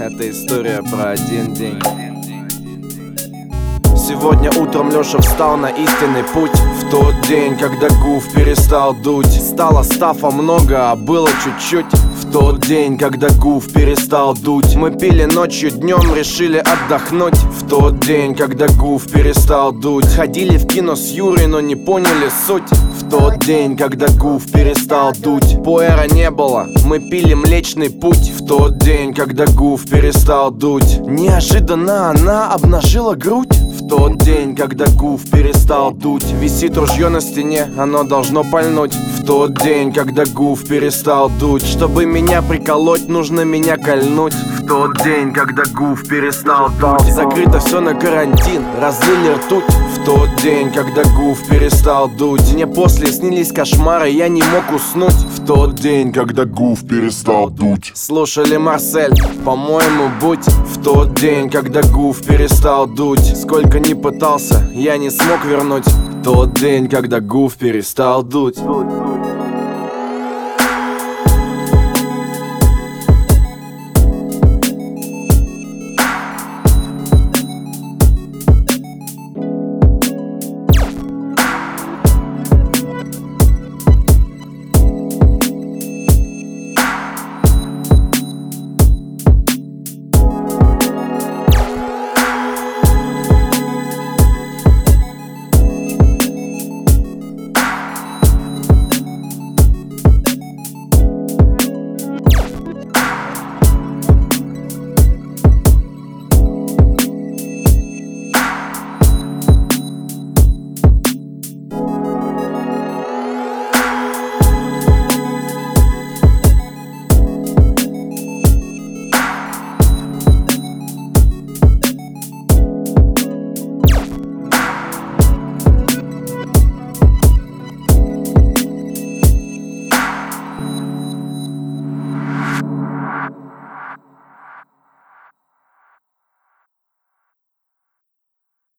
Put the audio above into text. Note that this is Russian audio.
Это история про один день. Сегодня утром Лёша встал на истинный путь. В тот день, когда гуф перестал дуть. Стало стафа много, а было чуть-чуть. В тот день, когда гуф перестал дуть. Мы пили ночью, днем решили отдохнуть. В тот день, когда гуф перестал дуть. Ходили в кино с Юрой, но не поняли суть. В тот день, когда гуф перестал дуть. Пуэра не было, мы пили Млечный Путь. В тот день, когда гуф перестал дуть. Неожиданно она обнажила грудь. В тот день, когда гуф перестал дуть. Висит ружье на стене, оно должно пальнуть. В тот день, когда гуф перестал дуть. Чтобы меня приколоть, нужно меня кольнуть. В тот день, когда гуф перестал дуть. Закрыто все на карантин, разлили ртуть. В тот день, когда гуф перестал дуть. Мне после снились кошмары, я не мог уснуть. В тот день, когда гуф перестал дуть. Слушали Марсель, по-моему, будь. В тот день, когда гуф перестал дуть. Сколько не пытался, я не смог вернуть. Тот день, когда гуф перестал дуть.